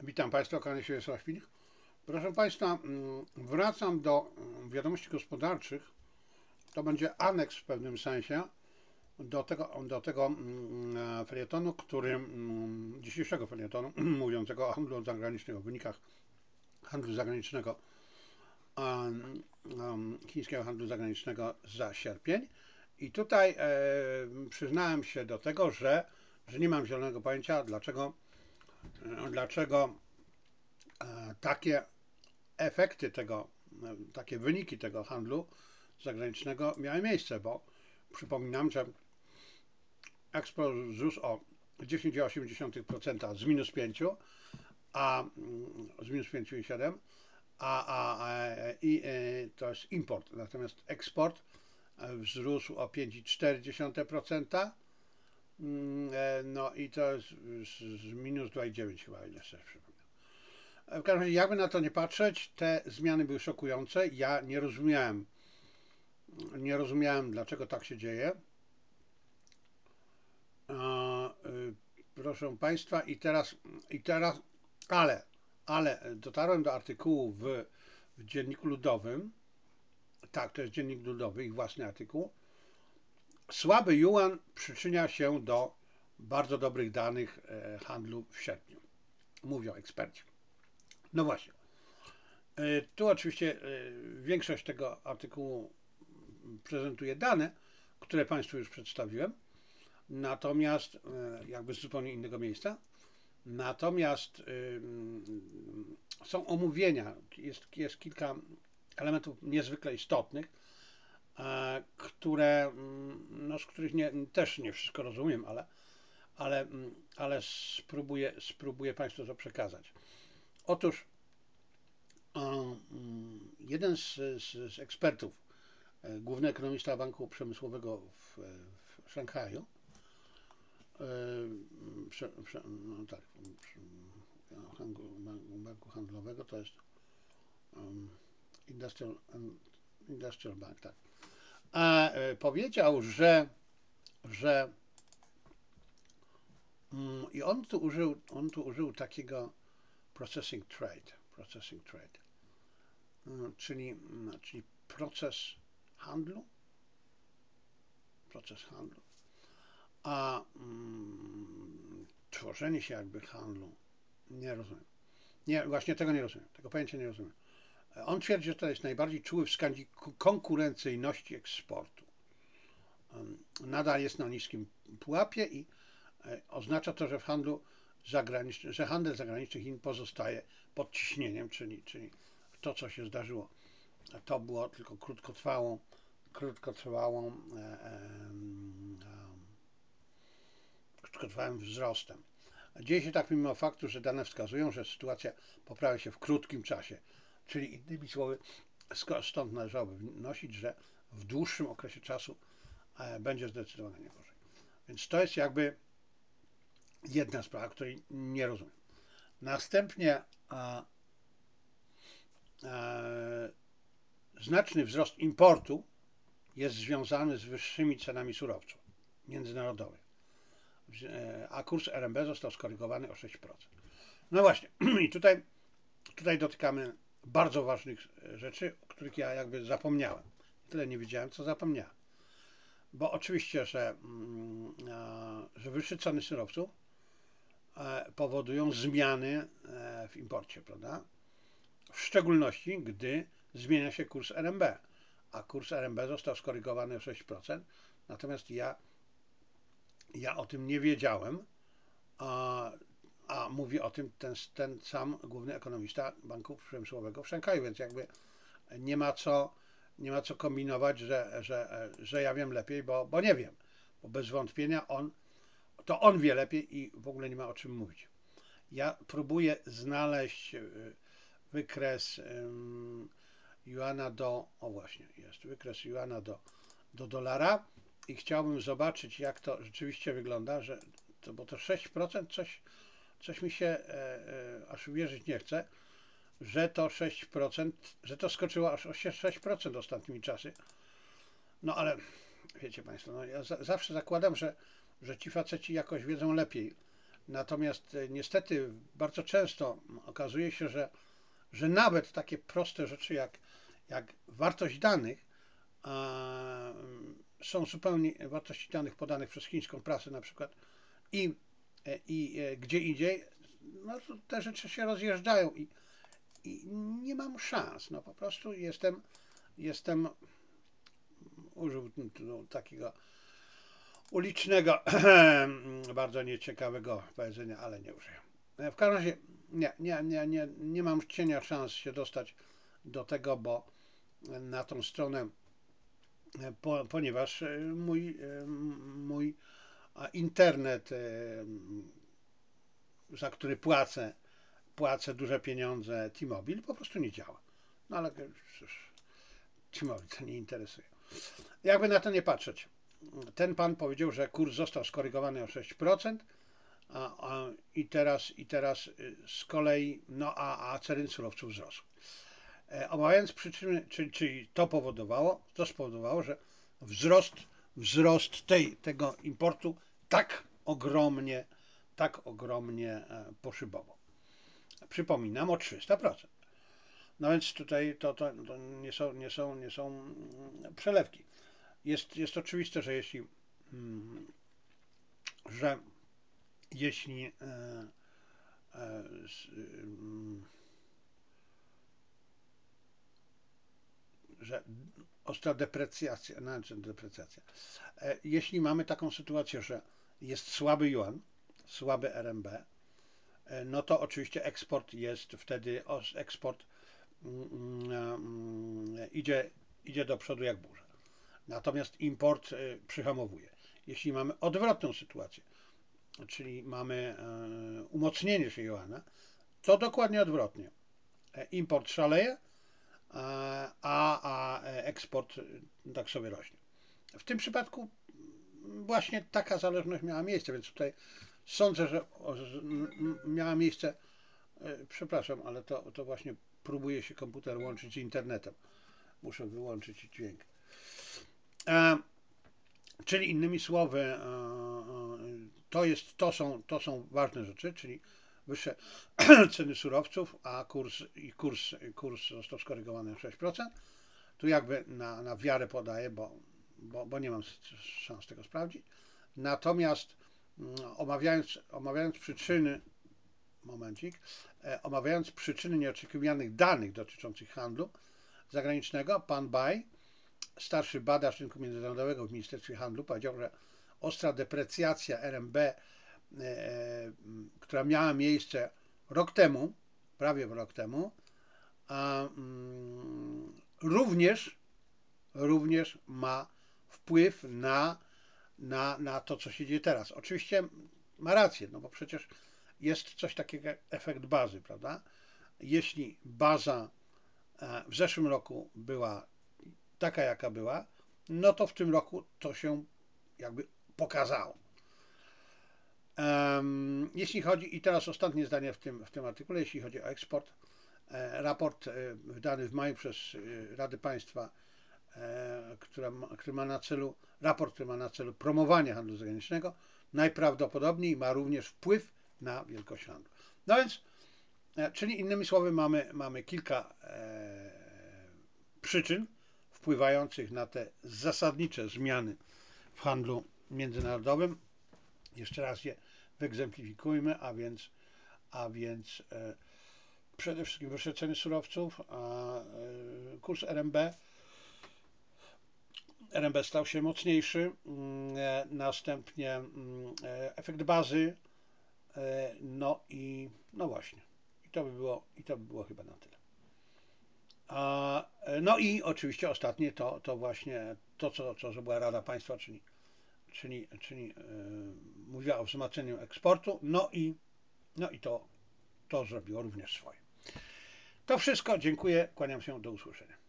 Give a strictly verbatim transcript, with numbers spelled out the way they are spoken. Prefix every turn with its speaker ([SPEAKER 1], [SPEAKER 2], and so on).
[SPEAKER 1] Witam Państwa, kłaniam się Wiesław Pilch. Proszę Państwa, mm, wracam do mm, wiadomości gospodarczych. To będzie aneks w pewnym sensie do tego, do tego mm, e, felietonu, który, mm, dzisiejszego felietonu, mówiącego o handlu zagranicznym, o wynikach handlu zagranicznego, em, em, chińskiego handlu zagranicznego za sierpień. I tutaj e, przyznałem się do tego, że, że nie mam zielonego pojęcia, dlaczego, e, dlaczego e, takie efekty tego, takie wyniki tego handlu zagranicznego miały miejsce, bo przypominam, że eksport wzrósł o dziesięć przecinek osiem procent z minus pięć, a z minus pięć przecinek siedem, a, a, a i, e, to jest import, natomiast eksport wzrósł o pięć przecinek cztery procent, no i to jest z minus dwa przecinek dziewięć chyba, ile sobie przypomnę. W każdym razie, jakby na to nie patrzeć, te zmiany były szokujące. Ja nie rozumiałem, nie rozumiałem, dlaczego tak się dzieje. E, y, proszę Państwa, i teraz, i teraz, ale, ale dotarłem do artykułu w, w Dzienniku Ludowym. Tak, to jest Dziennik Ludowy, ich własny artykuł. Słaby juan przyczynia się do bardzo dobrych danych e, handlu w sierpniu. Mówią eksperci. No właśnie. E, tu oczywiście e, większość tego artykułu prezentuje dane, które Państwu już przedstawiłem, natomiast jakby z zupełnie innego miejsca. Natomiast y, są omówienia, jest, jest kilka elementów niezwykle istotnych, e, które, no, z których nie, też nie wszystko rozumiem, ale, ale, ale spróbuję, spróbuję Państwu to przekazać. Otóż e, jeden z, z, z ekspertów, główny ekonomista Banku Przemysłowego w, w Szanghaju, Prze, prze, no tak, banku handlowego to jest um, Industrial, Industrial Bank, tak. A e, powiedział, że, że mm, i on tu użył, on tu użył takiego processing trade, processing trade, mm, czyli, mm, czyli proces handlu, proces handlu, a mm, tworzenie się jakby handlu, nie rozumiem. Nie, właśnie tego nie rozumiem, tego pojęcia nie rozumiem. On twierdzi, że to jest najbardziej czuły wskaźnik konkurencyjności eksportu. Nadal jest na niskim pułapie i oznacza to, że w handlu zagranicznym, że handel zagraniczny Chin pozostaje pod ciśnieniem, czyli, czyli to, co się zdarzyło, to było tylko krótkotrwałą, krótkotrwałą, e, e, krótkotrwałym wzrostem. Dzieje się tak mimo faktu, że dane wskazują, że sytuacja poprawia się w krótkim czasie. Czyli innymi słowy, stąd należałoby wnosić, że w dłuższym okresie czasu będzie zdecydowanie gorzej. Więc to jest jakby jedna sprawa, której nie rozumiem. Następnie a, a, znaczny wzrost importu jest związany z wyższymi cenami surowców międzynarodowych, a kurs R M B został skorygowany o sześć procent. No właśnie, i tutaj, tutaj dotykamy bardzo ważnych rzeczy, o których ja jakby zapomniałem. Tyle nie wiedziałem, co zapomniałem. Bo oczywiście, że, że wyższe ceny surowców powodują zmiany w imporcie, prawda? W szczególności, gdy zmienia się kurs R M B, a kurs R M B został skorygowany o sześć procent, natomiast ja, ja o tym nie wiedziałem, a, a mówi o tym ten, ten sam główny ekonomista Banku Przemysłowego w Szanghaju, więc jakby nie ma co, nie ma co kombinować, że, że, że ja wiem lepiej, bo, bo nie wiem, bo bez wątpienia on, to on wie lepiej i w ogóle nie ma o czym mówić. Ja próbuję znaleźć wykres juana do, o właśnie, jest wykres juana do, do dolara i chciałbym zobaczyć, jak to rzeczywiście wygląda, że to, bo to sześć procent coś, coś mi się e, e, aż uwierzyć nie chce, że to sześć procent, że to skoczyło aż o sześć procent ostatnimi czasy. No ale wiecie Państwo, no ja za, zawsze zakładam, że, że ci faceci jakoś wiedzą lepiej Natomiast e, niestety bardzo często okazuje się, że, że nawet takie proste rzeczy jak, jak wartość danych a, są zupełnie, wartości danych podanych przez chińską prasę na przykład i, e, i e, gdzie indziej, no, to te rzeczy się rozjeżdżają i, i nie mam szans. No po prostu jestem, jestem użył no, takiego ulicznego, bardzo nieciekawego powiedzenia, ale nie użyję. W każdym razie nie, nie, nie, nie, nie mam cienia szans się dostać do tego, bo na tą stronę, po, ponieważ mój, mój internet, za który płacę, płacę duże pieniądze, T-Mobile, po prostu nie działa. No ale cóż, T-Mobile to nie interesuje. Jakby na to nie patrzeć, ten pan powiedział, że kurs został skorygowany o sześć procent a, a, i, teraz, i teraz z kolei, no a, a ceny surowców wzrosły. E, omawiając przyczyny, czyli, czyli to powodowało, to spowodowało, że wzrost, wzrost tej, tego importu tak ogromnie, tak ogromnie e, poszybował. Przypominam o trzysta procent. No więc tutaj to, to, to nie, są, nie, są, nie są mm, przelewki. Jest, jest oczywiste, że jeśli, mm, że jeśli e, e, s, mm, że ostra deprecjacja, znaczy deprecjacja, e, jeśli mamy taką sytuację, że jest słaby yuan, słaby R M B, e, no to oczywiście eksport jest wtedy, os- eksport mm, mm, idzie, idzie do przodu jak burza. Natomiast import y, przyhamowuje. Jeśli mamy odwrotną sytuację, czyli mamy e, umocnienie się juana, to dokładnie odwrotnie. E, Import szaleje, a, a e, eksport y, tak sobie rośnie. W tym przypadku właśnie taka zależność miała miejsce, więc tutaj sądzę, że o, z- m- m- miała miejsce, e, przepraszam, ale to, to właśnie próbuje się komputer łączyć z internetem. Muszę wyłączyć dźwięk. E, Czyli innymi słowy, e, e, to, jest, to, są, to są ważne rzeczy, czyli wyższe ceny surowców, a kurs, i kurs, kurs został skorygowany o sześć procent. Tu jakby na, na wiarę podaję, bo, bo, bo nie mam szans tego sprawdzić. Natomiast mm, omawiając, omawiając przyczyny, momencik, e, omawiając przyczyny nieoczekiwanych danych dotyczących handlu zagranicznego, pan Baj, starszy badacz rynku międzynarodowego w Ministerstwie Handlu, powiedział, że ostra deprecjacja R M B, e, e, która miała miejsce rok temu, prawie rok temu, a, mm, również, również ma wpływ na, na, na to, co się dzieje teraz. Oczywiście ma rację, no bo przecież jest coś takiego jak efekt bazy, prawda? Jeśli baza e, w zeszłym roku była taka, jaka była, no to w tym roku to się jakby pokazało. Um, jeśli chodzi, i teraz ostatnie zdanie w tym, w tym artykule, jeśli chodzi o eksport, e, raport e, wydany w maju przez e, Radę Państwa, e, która ma, który ma na celu, raport, który ma na celu promowanie handlu zagranicznego, najprawdopodobniej ma również wpływ na wielkość handlu. No więc, e, czyli innymi słowy, mamy, mamy kilka e, przyczyn wpływających na te zasadnicze zmiany w handlu międzynarodowym. Jeszcze raz je wyegzemplifikujmy, a więc, a więc e, przede wszystkim wyższe ceny surowców, a e, kurs R M B. R M B stał się mocniejszy, mm, e, następnie mm, e, efekt bazy, e, no i no właśnie. I to by było, i to by było chyba na tyle. A, e, no i oczywiście ostatnie to, to właśnie to, co, co zrobiła Rada Państwa, czyli czyli, czyli yy, mówiła o wzmocnieniu eksportu, no i, no i to, to zrobiło również swoje. To wszystko, dziękuję, kłaniam się, do usłyszenia.